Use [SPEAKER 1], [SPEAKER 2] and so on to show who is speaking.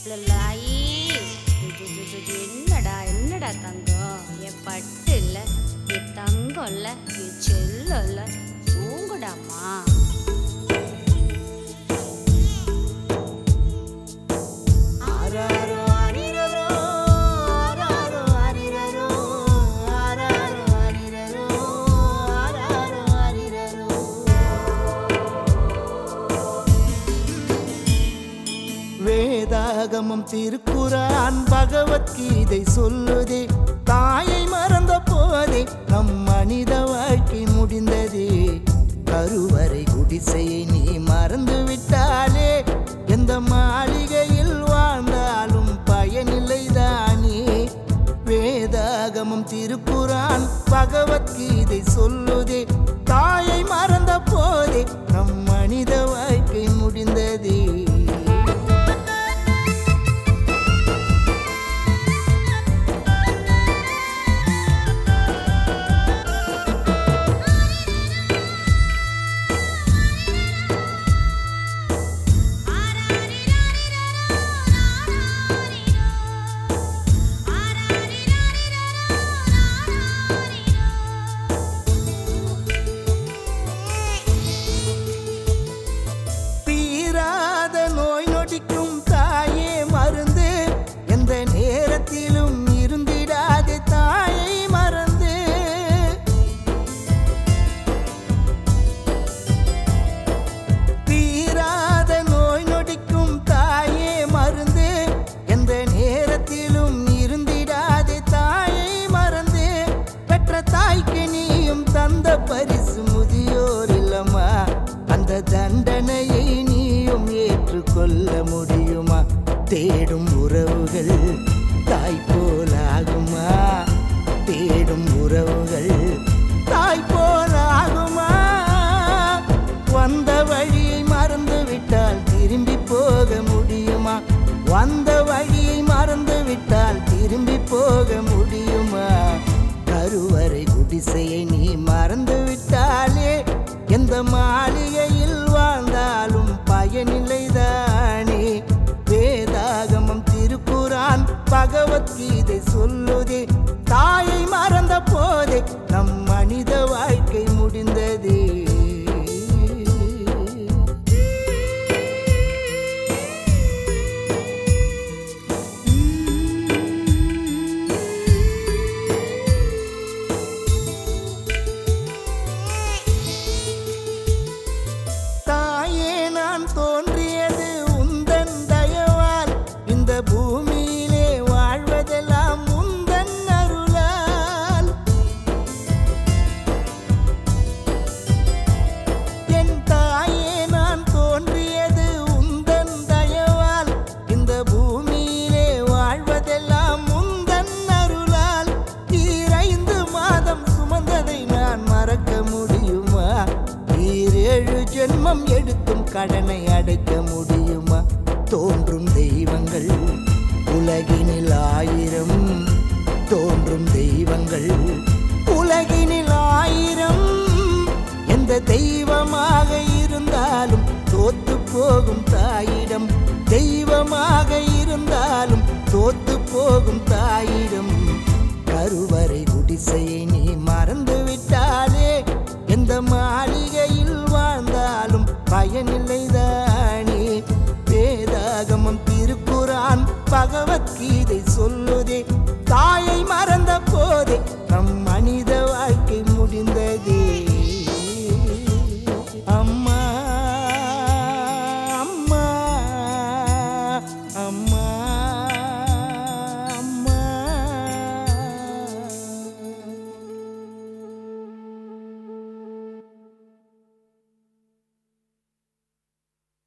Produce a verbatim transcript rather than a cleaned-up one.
[SPEAKER 1] என்னடா என்னடா தங்கம், என் பட்டு இல்ல, என் தங்கம் இல்ல, என் செல்லம் இல்ல, தூங்குடாமா.
[SPEAKER 2] வேதாகமம் திருக்குரான் பகவத்கீதை சொல்லுதே, தாயை மறந்த போதே நம் மனித வாழ்க்கை முடிந்ததே. கருவறை குடிசையை நீ மறந்து விட்டாலே எந்த மாளிகையில் வாழ்ந்தாலும் பயனில்லைதானே. வேதாகமம் திருக்குரான் பகவத்கீதை சொல்லுதே, தாயை மறந்த போதே நம் மனித வாழ்க்கை முடிந்ததே. தாயே மருந்து, எந்த நேரத்திலும் இருந்திடாதே தாயை மறந்து. தீராத நோய் நொடிக்கும் தாயே மருந்து, எந்த நேரத்திலும் இருந்திடாதே தாயை மறந்து. பெற்ற தாய்க்கு நீயும் தந்த பரிசு முதியோர் இல்லமா, அந்த தண்டனையை நீயும் ஏற்றுக்கொள்ள முடியுமா? தேடும் உறவுகள் தாய் போலாகுமா? தேடும் உறவுகள் தாய் போலாகுமா? வந்த வழியை மறந்து விட்டால் திரும்பி போக முடியுமா? வந்த வழியை மறந்து விட்டால் திரும்பி போக முடியுமா? கருவறை குடிசையை நீ மறந்து விட்டாலே எந்த மாளிகையில் வாழ்ந்தாலும் பயனில்லைதானே. வேதாகமம் திருக்குரான் பகவத்கீதை சொல்லுதே, தாயை மறந்த போதே நம் மனித வாழ்க்கை முடிந்ததே. தோன்றியது உந்தன் தயவால், இந்த பூமியிலே வாழ்வதெல்லாம் உந்தன் அருளால். என் தாயே நான் தோன்றியது உந்தன் தயவால், இந்த பூமியிலே வாழ்வதெல்லாம் உந்தன் அருளால். ஈரைந்து மாதம் சுமந்ததை நான் மறக்க முடியுமா? ஈரேழு ஜென்மம் எடுத்தும் கடனை அடைக்க முடியுமா? தோன்றும் தெய்வங்கள் உலகினில் ஆயிரம், தோன்றும் தெய்வங்கள் உலகினில் ஆயிரம். எந்த தெய்வமாக இருந்தாலும் தோத்து போகும் தாயிடம், தெய்வமாக இருந்தாலும் தோத்து போகும் தாயிடம். கருவறை குடிசையை நீ மறந்து விட்டாலே எந்த மாளிகையில் வாழ்ந்தாலும் பயனில்லைதானே. வேதாகமம் திருக்குரான் பகவத்கீதை